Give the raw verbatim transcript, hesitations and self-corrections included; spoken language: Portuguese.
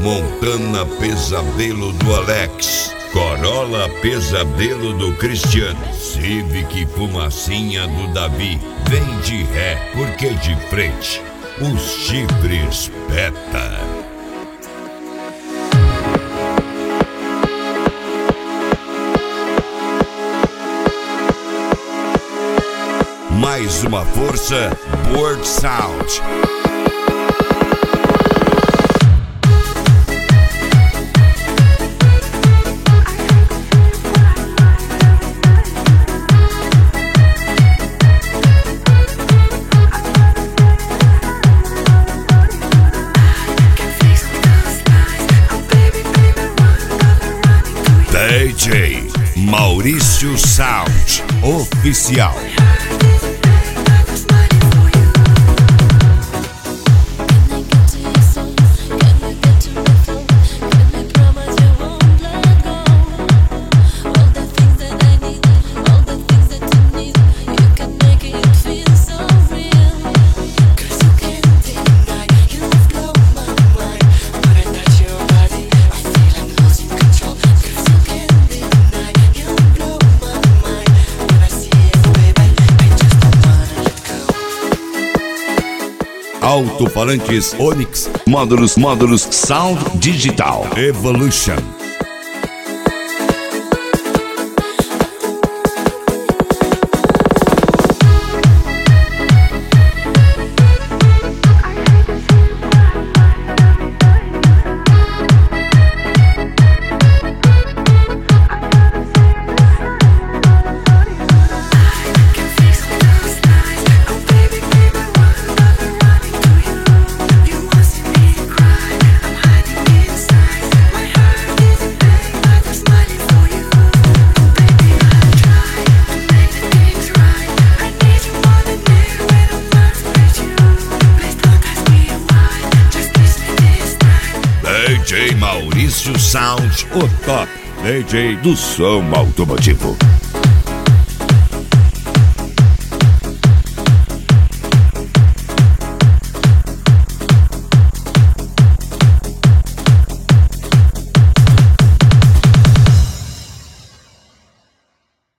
Montana Pesadelo do Alex, Corolla Pesadelo do Cristiano, Civic Fumacinha do Davi. Vem de ré, porque de frente os chifres peta. Mais uma força, Board Sound. D J Maurício Sound Oficial. Alto-falantes Onyx, módulos, módulos Sound Digital Evolution. D J Maurício Sound, o top D J do som automotivo.